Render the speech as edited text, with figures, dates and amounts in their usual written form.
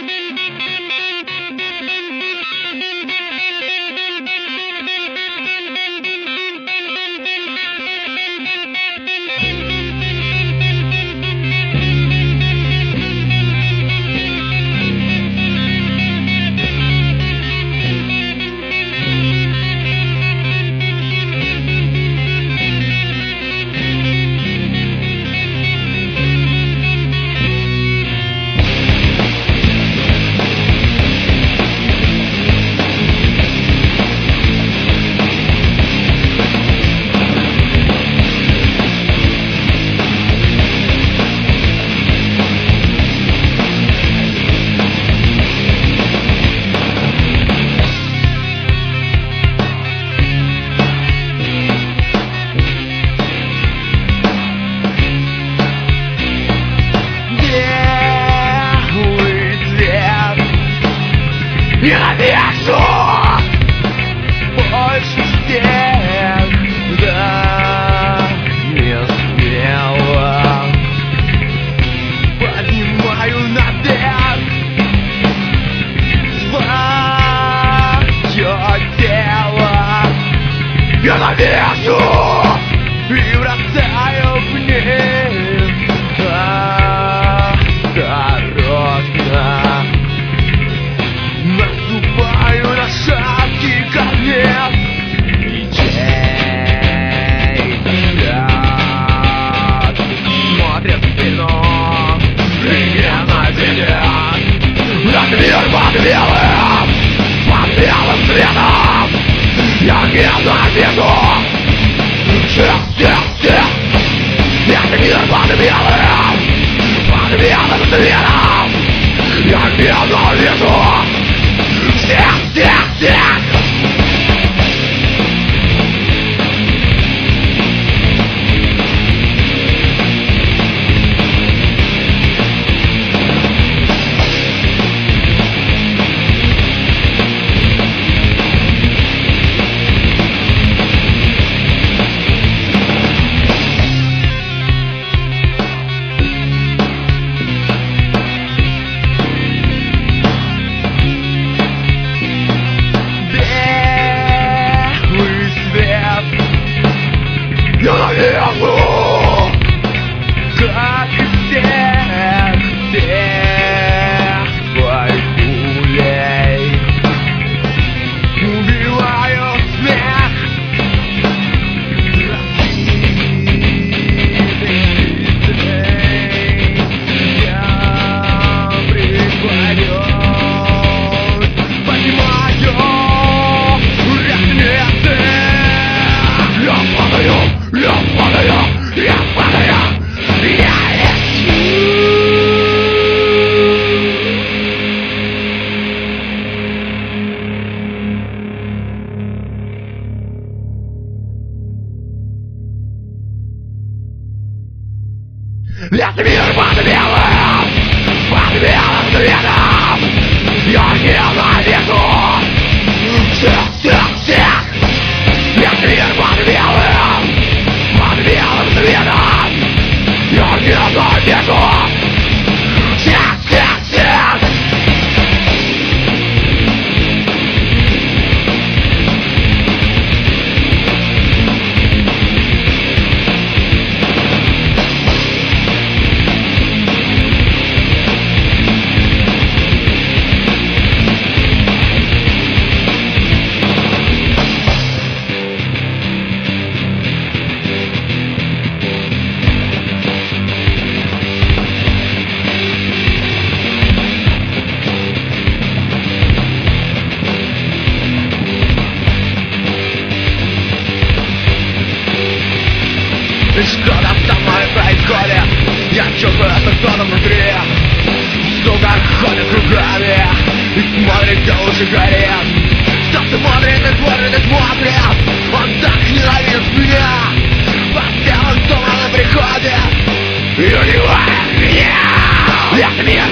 Ненавижу больше всех, да, не смело поднимаю наверх свое тело. Ненавижу и бросаю вниз осторожно. Наступаю на шапки камней и чей взгляд смотрит в спину и ненавидит. Этот мир под белым светом я ненавижу всех. Этот мир под белым светом я ненавижу всех. Ненавижу, как и всех своих пулей убиваю смех. Я припадет, понимаю, я падаю, я лечу. Весь мир под белым светом я ненавижу всех. Весь мир под белым светом я ненавижу всех. И что-то со мной происходит, я чувствую, что кто-то внутри, сука, ходит кругами и смотрит, где лучше горит. Кто смотрит и смотрит и смотрит, он так ненавидит меня. По всем он снова приходит и убивает меня. Весь мир